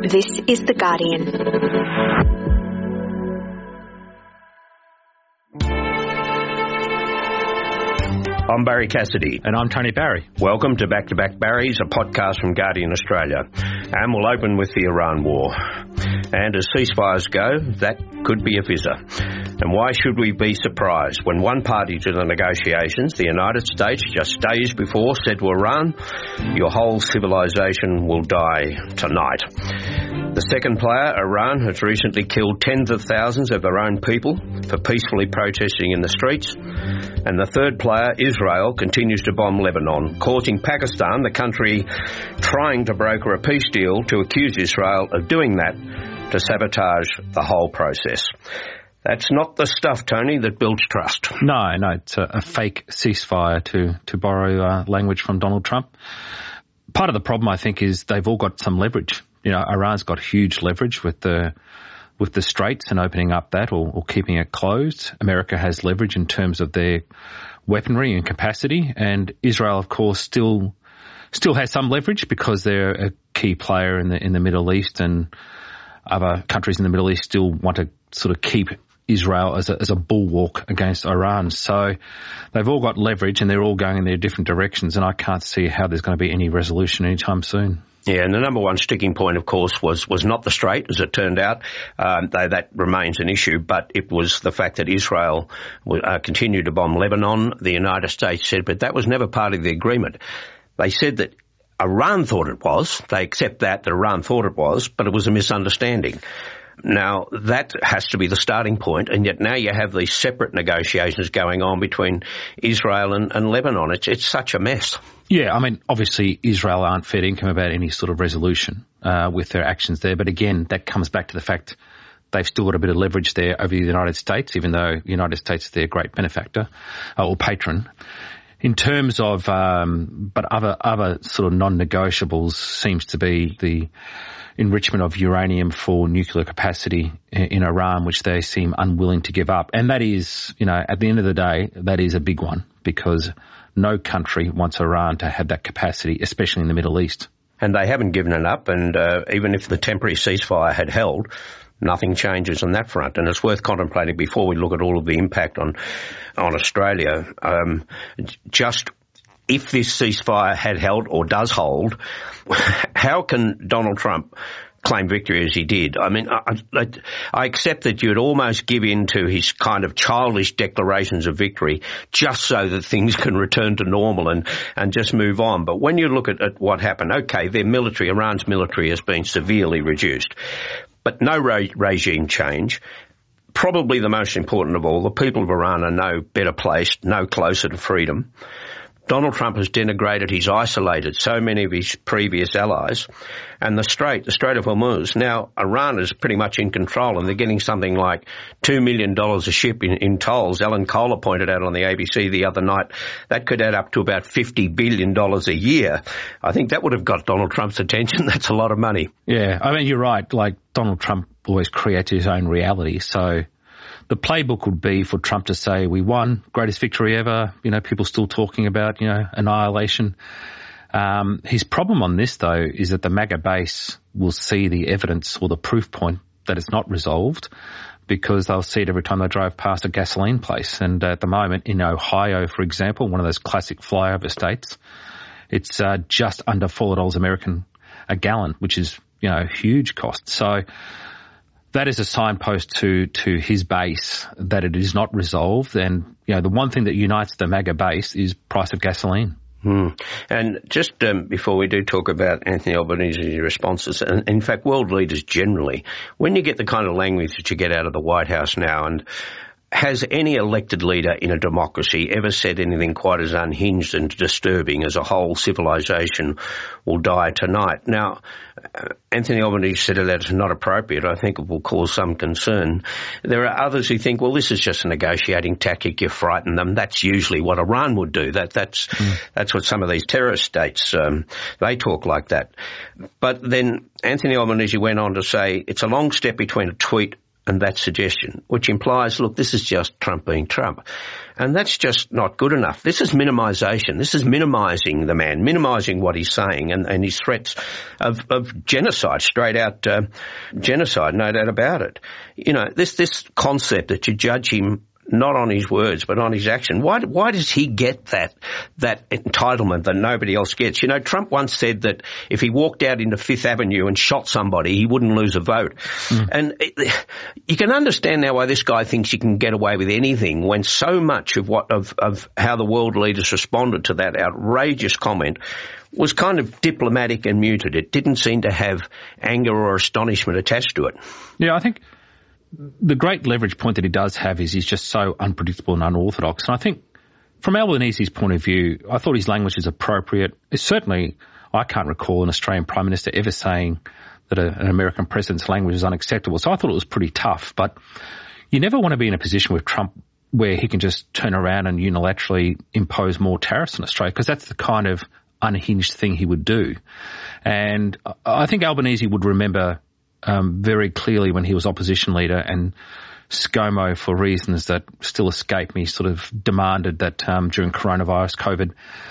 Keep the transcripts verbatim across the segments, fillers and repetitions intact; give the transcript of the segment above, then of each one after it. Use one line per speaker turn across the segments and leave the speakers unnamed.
This is The Guardian.
I'm Barry Cassidy.
And I'm Tony Barry.
Welcome to Back to Back Barry's, a podcast from Guardian Australia. And we'll open with the Iran war. And as ceasefires go, that could be a fizzer. And why should we be surprised when one party to the negotiations, the United States, just days before said to Iran, your whole civilization will die tonight. The second player, Iran, has recently killed tens of thousands of their own people for peacefully protesting in the streets. And the third player, Israel, continues to bomb Lebanon, causing Pakistan, the country trying to broker a peace deal, to accuse Israel of doing that to sabotage the whole process. That's not the stuff, Tony, that builds trust.
No, no, it's a, a fake ceasefire, to, to borrow uh, language from Donald Trump. Part of the problem, I think, is they've all got some leverage. You know, Iran's got huge leverage with the with the Straits and opening up that or, or keeping it closed. America has leverage in terms of their weaponry and capacity, and Israel, of course, still still has some leverage because they're a key player in the in the Middle East, and other countries in the Middle East still want to sort of keep Israel as a, as a bulwark against Iran. So they've all got leverage and they're all going in their different directions, and I can't see how there's going to be any resolution anytime soon.
Yeah, and the number one sticking point, of course, was, was not the Strait, as it turned out, um, though that remains an issue, but it was the fact that Israel uh, continued to bomb Lebanon. The United States said, but that was never part of the agreement. They said that Iran thought it was. They accept that, that Iran thought it was, but it was a misunderstanding. Now, that has to be the starting point, and yet now you have these separate negotiations going on between Israel and, and Lebanon. It's, it's such a mess.
Yeah, I mean, obviously Israel aren't fair income about any sort of resolution uh, with their actions there, but again, that comes back to the fact they've still got a bit of leverage there over the United States, even though the United States is their great benefactor uh, or patron. In terms of, um, but other other sort of non-negotiables seems to be the enrichment of uranium for nuclear capacity in Iran, which they seem unwilling to give up. And that is, you know, at the end of the day, that is a big one, because no country wants Iran to have that capacity, especially in the Middle East.
And they haven't given it up, and uh, even if the temporary ceasefire had held, nothing changes on that front. And it's worth contemplating before we look at all of the impact on on Australia. Um, just if this ceasefire had held or does hold, how can Donald Trump claim victory as he did? I mean, I, I, I accept that you'd almost give in to his kind of childish declarations of victory just so that things can return to normal and, and just move on. But when you look at, at what happened, okay, their military, Iran's military has been severely reduced, but no re- regime change. Probably the most important of all, the people of Iran are no better placed, no closer to freedom. Donald Trump has denigrated, he's isolated so many of his previous allies. And the Strait, the Strait of Hormuz, now Iran is pretty much in control, and they're getting something like two million dollars a ship in, in tolls. Alan Kohler pointed out on the A B C the other night, that could add up to about fifty billion dollars a year. I think that would have got Donald Trump's attention. That's a lot of money.
Yeah, I mean, you're right. Like, Donald Trump always creates his own reality, so the playbook would be for Trump to say, we won, greatest victory ever, you know, people still talking about, you know, annihilation. Um, his problem on this, though, is that the MAGA base will see the evidence or the proof point that it's not resolved, because they'll see it every time they drive past a gasoline place. And at the moment, in Ohio, for example, one of those classic flyover states, it's uh, just under four dollars American a gallon, which is, you know, a huge cost. So that is a signpost to, to his base that it is not resolved. And, you know, the one thing that unites the MAGA base is price of gasoline.
Hmm. And just um, before we do talk about Anthony Albanese's responses, and in fact world leaders generally, when you get the kind of language that you get out of the White House now, and has any elected leader in a democracy ever said anything quite as unhinged and disturbing as a whole civilization will die tonight? Now, Anthony Albanese said that it's not appropriate. I think it will cause some concern. There are others who think, well, this is just a negotiating tactic. You frighten them. That's usually what Iran would do. That That's mm. that's what some of these terrorist states, um, they talk like that. But then Anthony Albanese went on to say it's a long step between a tweet and that suggestion, which implies, look, this is just Trump being Trump. And that's just not good enough. This is minimisation. This is minimising the man, minimising what he's saying and, and his threats of, of genocide, straight out uh, genocide, no doubt about it. You know, this, this concept that you judge him not on his words, but on his action. Why, why does he get that, that entitlement that nobody else gets? You know, Trump once said that if he walked out into Fifth Avenue and shot somebody, he wouldn't lose a vote. Mm. And it, you can understand now why this guy thinks he can get away with anything when so much of what, of, of how the world leaders responded to that outrageous comment was kind of diplomatic and muted. It didn't seem to have anger or astonishment attached to it.
Yeah, I think the great leverage point that he does have is he's just so unpredictable and unorthodox. And I think from Albanese's point of view, I thought his language is appropriate. It's certainly, I can't recall an Australian Prime Minister ever saying that a, an American president's language is unacceptable. So I thought it was pretty tough. But you never want to be in a position with Trump where he can just turn around and unilaterally impose more tariffs on Australia, because that's the kind of unhinged thing he would do. And I think Albanese would remember Um, very clearly when he was opposition leader, and ScoMo, for reasons that still escape me, sort of demanded that um, during coronavirus, COVID,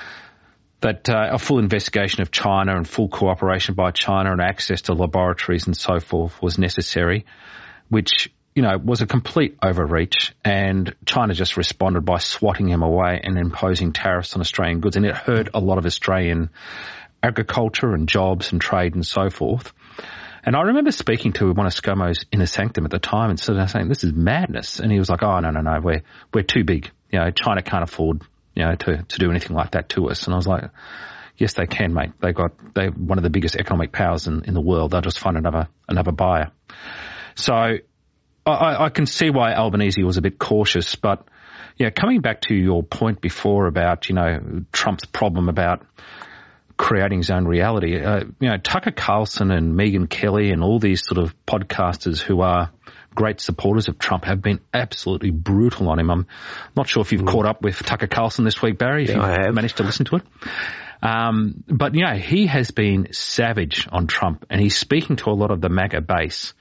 that uh, a full investigation of China and full cooperation by China and access to laboratories and so forth was necessary, which, you know, was a complete overreach. And China just responded by swatting him away and imposing tariffs on Australian goods. And it hurt a lot of Australian agriculture and jobs and trade and so forth. And I remember speaking to one of ScoMo's inner sanctum at the time and sort of saying, this is madness. And he was like, oh, no, no, no, we're, we're too big. You know, China can't afford, you know, to, to do anything like that to us. And I was like, yes, they can, mate. They got, they're one of the biggest economic powers in, in the world. They'll just find another, another buyer. So I, I can see why Albanese was a bit cautious. But, yeah, coming back to your point before about, you know, Trump's problem about creating his own reality. Uh, you know, Tucker Carlson and Megyn Kelly and all these sort of podcasters who are great supporters of Trump have been absolutely brutal on him. I'm not sure if you've mm. caught up with Tucker Carlson this week, Barry, if
yeah,
you've
I have.
managed to listen to it. Um, but, you know, he has been savage on Trump, and he's speaking to a lot of the MAGA base.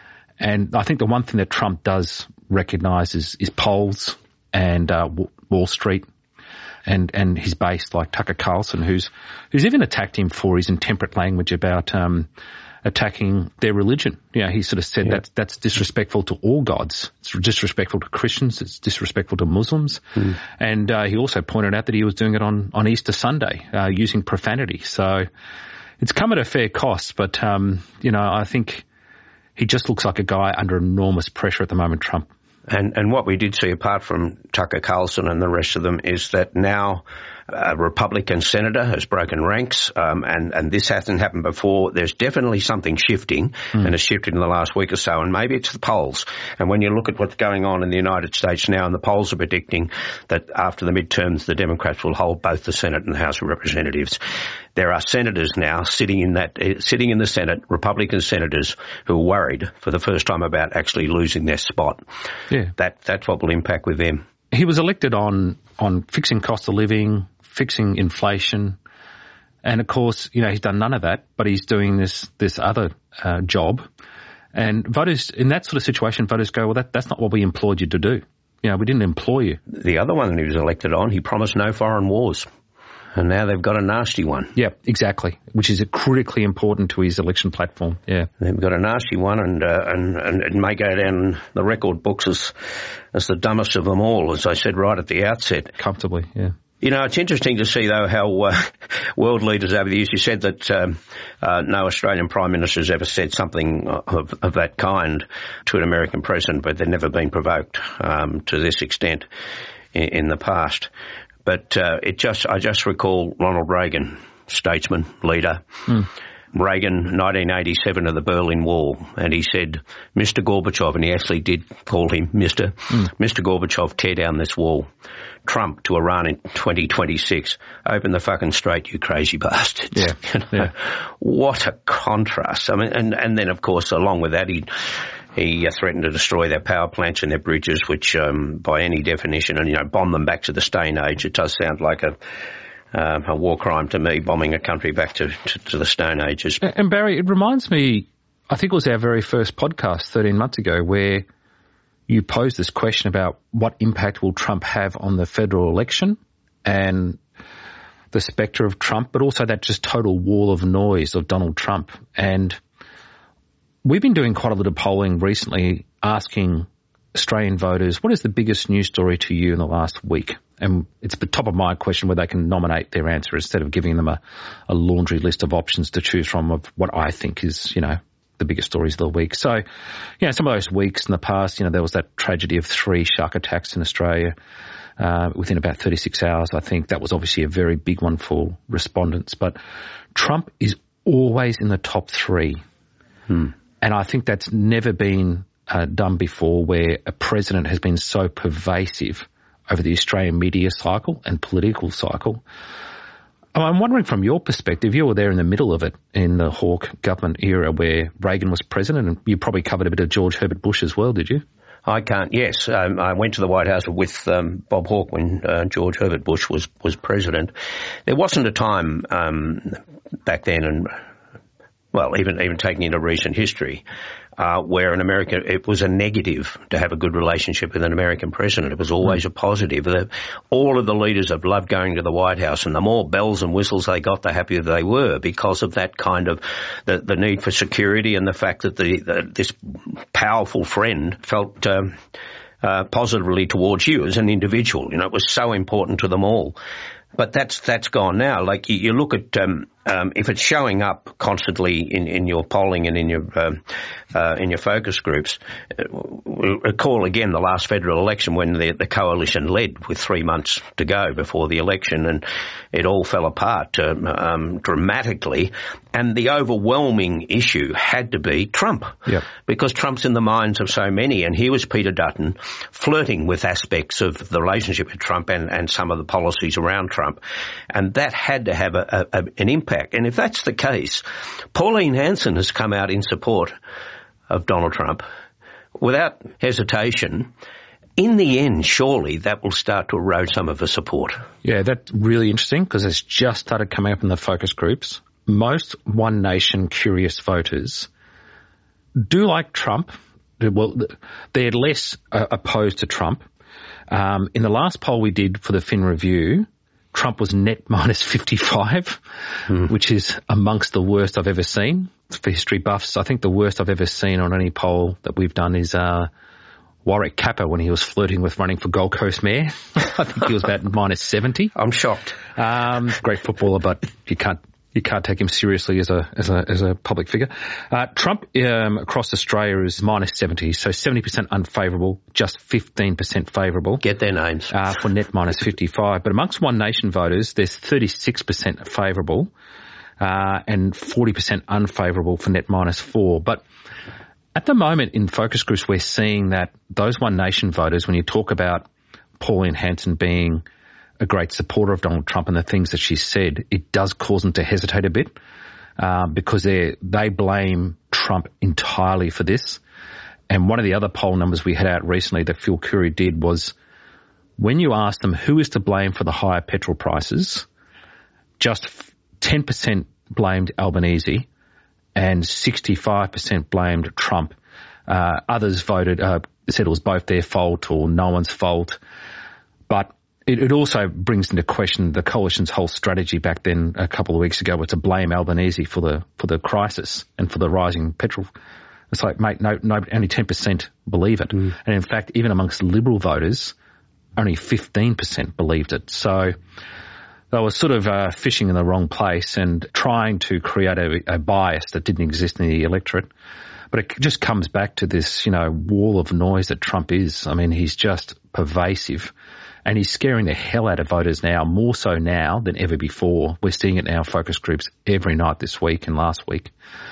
And I think the one thing that Trump does recognise is, is polls and uh, Wall Street. And, and his base, like Tucker Carlson, who's, who's even attacked him for his intemperate language about, um, attacking their religion. You know, he sort of said yeah. that that's disrespectful to all gods. It's disrespectful to Christians. It's disrespectful to Muslims. Mm. And, uh, he also pointed out that he was doing it on, on Easter Sunday, uh, using profanity. So it's come at a fair cost, but, um, you know, I think he just looks like a guy under enormous pressure at the moment, Trump.
And, and what we did see, apart from Tucker Carlson and the rest of them, is that now a Republican senator has broken ranks, um, and, and this hasn't happened before. There's definitely something shifting, mm. and it's shifted in the last week or so, and maybe it's the polls. And when you look at what's going on in the United States now, and the polls are predicting that after the midterms, the Democrats will hold both the Senate and the House of Representatives. There are senators now sitting in that, uh, sitting in the Senate, Republican senators, who are worried for the first time about actually losing their spot.
Yeah.
That, that's what will impact with them.
He was elected on, on fixing cost of living, fixing inflation. And of course, you know, he's done none of that, but he's doing this, this other, uh, job. And voters, in that sort of situation, voters go, well, that, that's not what we employed you to do. You know, we didn't employ you.
The other one he was elected on, he promised no foreign wars. And now they've got a nasty one.
Yeah, exactly. Which is critically important to his election platform. Yeah,
they've got a nasty one, and uh, and and it may go down the record books as as the dumbest of them all, as I said right at the outset.
Comfortably, yeah.
You know, it's interesting to see, though, how uh, world leaders over the years, you said that um, uh, no Australian Prime Minister has ever said something of, of that kind to an American president, but they've never been provoked um, to this extent in, in the past. But uh, it just, I just recall Ronald Reagan, statesman, leader. Mm. Reagan, nineteen eighty-seven, of the Berlin Wall, and he said, Mister Gorbachev, and he actually did call him Mister Mm. Mister Gorbachev, tear down this wall. Trump to Iran in twenty twenty-six. Open the fucking strait, you crazy bastards.
Yeah.
You know,
yeah.
What a contrast. I mean, and, and then, of course, along with that, he he threatened to destroy their power plants and their bridges, which, um, by any definition, and, you know, bomb them back to the Stone Age. It does sound like a Um, a war crime to me, bombing a country back to, to, to the Stone Ages.
And Barry, it reminds me, I think it was our very first podcast thirteen months ago, where you posed this question about what impact will Trump have on the federal election and the spectre of Trump, but also that just total wall of noise of Donald Trump. And we've been doing quite a lot of polling recently asking Australian voters, what is the biggest news story to you in the last week? And it's the top of mind question where they can nominate their answer instead of giving them a, a laundry list of options to choose from of what I think is, you know, the biggest stories of the week. So, you know, some of those weeks in the past, you know, there was that tragedy of three shark attacks in Australia uh, within about thirty-six hours. I think that was obviously a very big one for respondents. But Trump is always in the top three.
Hmm.
And I think that's never been uh, done before, where a president has been so pervasive over the Australian media cycle and political cycle. I'm wondering from your perspective, you were there in the middle of it in the Hawke government era where Reagan was president, and you probably covered a bit of George Herbert Bush as well, did you?
I can't, yes. Um, I went to the White House with um, Bob Hawke when uh, George Herbert Bush was, was president. There wasn't a time um, back then, and well, even even taking into recent history, uh, where in America it was a negative to have a good relationship with an American president. It was always mm. a positive. The, all of the leaders have loved going to the White House, and the more bells and whistles they got, the happier they were because of that kind of the, the need for security and the fact that the, the this powerful friend felt um, uh, positively towards you as an individual. You know, it was so important to them all. But that's that's gone now. Like you, you look at um, um, if it's showing up constantly in, in your polling and in your um, uh, in your focus groups. We'll recall again the last federal election when the, the coalition led with three months to go before the election, and it all fell apart um, um, dramatically. And the overwhelming issue had to be Trump,
yep.
because Trump's in the minds of so many. And here was Peter Dutton flirting with aspects of the relationship with Trump and, and some of the policies around Trump. And that had to have a, a, an impact. And if that's the case, Pauline Hanson has come out in support of Donald Trump without hesitation. In the end, surely that will start to erode some of the support.
Yeah, that's really interesting because it's just started coming up in the focus groups. Most One Nation curious voters do like Trump. Well, they're less uh, opposed to Trump. Um, in the last poll we did for the Fin Review, Trump was net minus fifty-five, mm. which is amongst the worst I've ever seen. For history buffs, I think the worst I've ever seen on any poll that we've done is uh, Warwick Capper when he was flirting with running for Gold Coast Mayor. I think he was about minus seventy.
I'm shocked.
Um, great footballer, but you can't you can't take him seriously as a as a as a public figure. Uh, Trump um, across Australia is minus seventy, so seventy percent unfavourable, just fifteen percent favourable.
Get their names.
Uh, for net minus fifty-five. But amongst One Nation voters, there's thirty-six percent favourable uh, and forty percent unfavourable for net minus four. But at the moment in focus groups, we're seeing that those One Nation voters, when you talk about Pauline Hanson being a great supporter of Donald Trump and the things that she said, it does cause them to hesitate a bit uh, because they they blame Trump entirely for this. And one of the other poll numbers we had out recently that Phil Curry did was when you ask them who is to blame for the higher petrol prices, just ten percent blamed Albanese and sixty-five percent blamed Trump. Uh, others voted, uh, said it was both their fault or no one's fault. But It, it also brings into question the coalition's whole strategy back then a couple of weeks ago was to blame Albanese for the for the crisis and for the rising petrol. It's like, mate, no, no, only ten percent believe it. Mm. And in fact, even amongst Liberal voters, only fifteen percent believed it. So they were sort of uh, fishing in the wrong place and trying to create a, a bias that didn't exist in the electorate. But it just comes back to this, you know, wall of noise that Trump is. I mean, he's just pervasive. And he's scaring the hell out of voters now, more so now than ever before. We're seeing it in our focus groups every night this week and last week.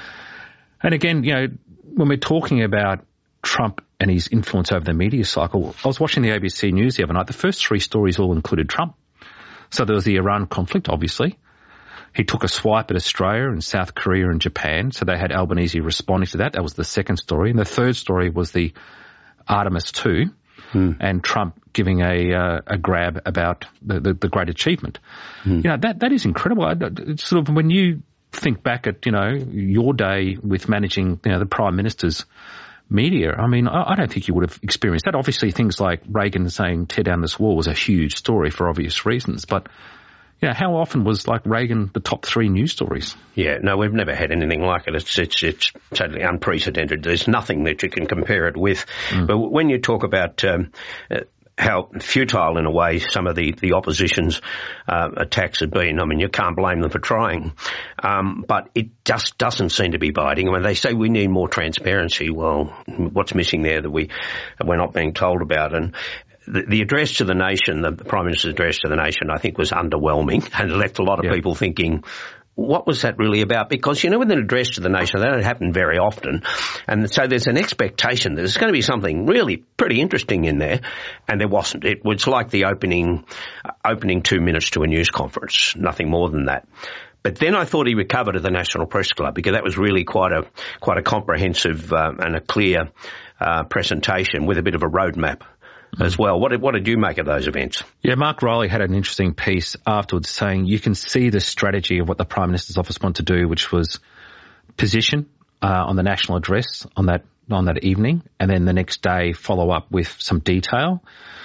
And again, you know, when we're talking about Trump and his influence over the media cycle, I was watching the A B C News the other night. The first three stories all included Trump. So there was the Iran conflict, obviously. He took a swipe at Australia and South Korea and Japan. So they had Albanese responding to that. That was the second story. And the third story was the Artemis two. Hmm. And Trump giving a uh, a grab about the, the, the great achievement. Hmm. You know, that that is incredible. It's sort of when you think back at, you know, your day with managing, you know, the Prime Minister's media, I mean, I, I don't think you would have experienced that. Obviously, things like Reagan saying tear down this wall was a huge story for obvious reasons, but you know, how often was like Reagan the top three news stories?
Yeah, no, we've never had anything like it. It's it's it's totally unprecedented. There's nothing that you can compare it with. Mm. But when you talk about um, uh, how futile, in a way, some of the, the opposition's uh, attacks have been. I mean, you can't blame them for trying. Um, but it just doesn't seem to be biting. When they say we need more transparency, well, what's missing there that we, we're not being told about? And the, the address to the nation, the, the Prime Minister's address to the nation, I think was underwhelming and left a lot of yeah. people thinking, what was that really about? Because, you know, with an address to the nation, that don't happen very often. And so there's an expectation that there's going to be something really pretty interesting in there. And there wasn't. It was like the opening, uh, opening two minutes to a news conference. Nothing more than that. But then I thought he recovered at the National Press Club because that was really quite a, quite a comprehensive, uh, and a clear, uh, presentation with a bit of a roadmap as well. What did, what did you make of those events?
Yeah, Mark Riley had an interesting piece afterwards saying you can see the strategy of what the Prime Minister's office wanted to do, which was position uh, on the national address on that on that evening, and then the next day follow up with some detail.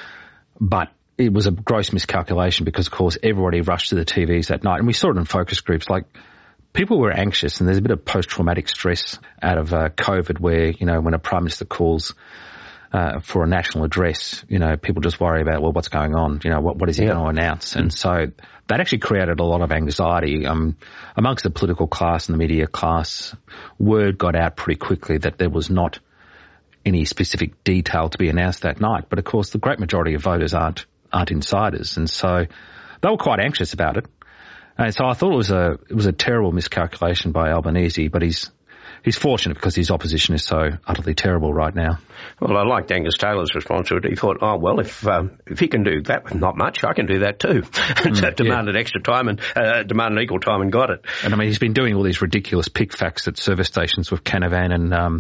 But it was a gross miscalculation because, of course, everybody rushed to the T Vs that night, and we saw it in focus groups. Like, people were anxious, and there's a bit of post-traumatic stress out of uh, COVID where, you know, when a Prime Minister calls Uh, for a national address, you know, people just worry about, well, what's going on? You know, what, what is he yeah. going to announce? And so that actually created a lot of anxiety um, amongst the political class and the media class. Word got out pretty quickly that there was not any specific detail to be announced that night. But of course, the great majority of voters aren't aren't insiders, and so they were quite anxious about it. And so I thought it was a it was a terrible miscalculation by Albanese, but he's He's fortunate because his opposition is so utterly terrible right now.
Well, I liked Angus Taylor's response to it. He thought, oh, well, if um, if he can do that with not much, I can do that too. And so mm, demanded yeah. extra time and uh, demanded equal time and got it.
And I mean, he's been doing all these ridiculous pick facts at service stations with Canavan and um,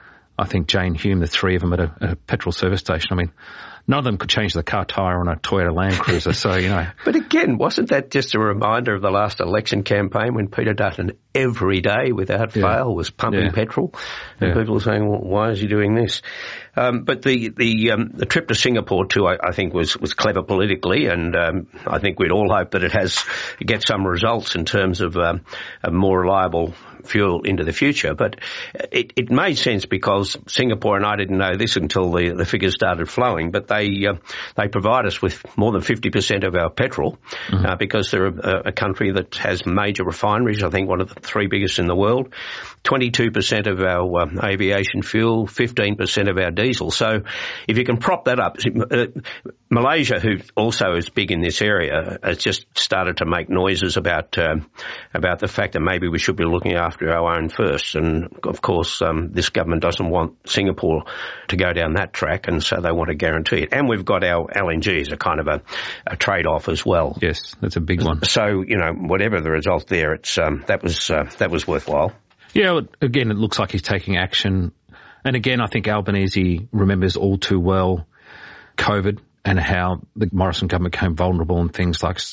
I think Jane Hume, the three of them at a, at a petrol service station. I mean, none of them could change the car tyre on a Toyota Land Cruiser, so, you know.
But again, wasn't that just a reminder of the last election campaign when Peter Dutton every day without yeah. fail was pumping yeah. petrol? And yeah. people were saying, well, why is he doing this? Um, but the the, um, the trip to Singapore too, I, I think, was, was clever politically, and um, I think we'd all hope that it has get some results in terms of um, a more reliable fuel into the future. But it, it made sense because Singapore, and I didn't know this until the, the figures started flowing, but they uh, they provide us with more than fifty percent of our petrol mm-hmm. uh, because they're a, a country that has major refineries, I think one of the three biggest in the world, twenty-two percent of our uh, aviation fuel, fifteen percent of our diesel. So if you can prop that up, uh, Malaysia, who also is big in this area, has just started to make noises about uh, about the fact that maybe we should be looking after our own first. And of course, um, this government doesn't want Singapore to go down that track, and so they want to guarantee it. And we've got our L N G as a kind of a, a trade-off as well.
Yes, that's a big one.
So, you know, whatever the result there, it's um, that was uh, that was worthwhile.
Yeah, again, it looks like he's taking action. And again, I think Albanese remembers all too well COVID and how the Morrison government became vulnerable and things like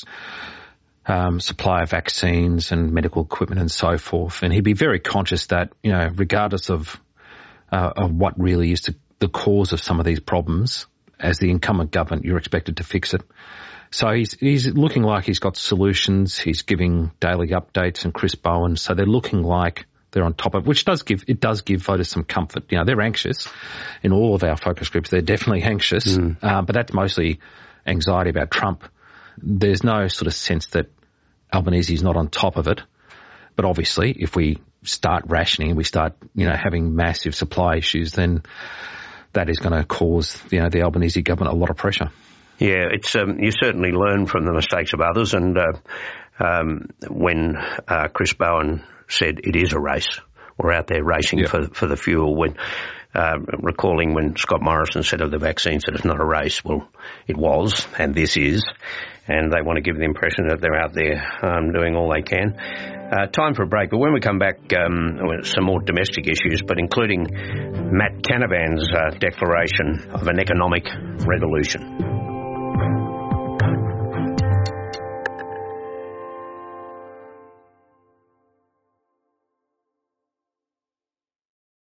um, supply of vaccines and medical equipment and so forth. And he'd be very conscious that, you know, regardless of uh, of what really is to, the cause of some of these problems, as the incumbent government, you're expected to fix it. So he's he's looking like he's got solutions. He's giving daily updates, and Chris Bowen. So they're looking like they're on top of it, which does give it does give voters some comfort. You know, they're anxious in all of our focus groups. They're definitely anxious, mm. uh, but that's mostly anxiety about Trump. There's no sort of sense that Albanese is not on top of it. But obviously, if we start rationing, we start, you know, having massive supply issues, then that is going to cause, you know, the Albanese government a lot of pressure.
Yeah, it's um, you certainly learn from the mistakes of others, and uh, um, when uh, Chris Bowen said it is a race, we're out there racing yep. for for the fuel. When uh, recalling when Scott Morrison said of the vaccines that it's not a race, well, it was, and this is, and they want to give the impression that they're out there um, doing all they can. Uh, time for a break, but when we come back, um, some more domestic issues, but including Matt Canavan's uh, declaration of an economic revolution.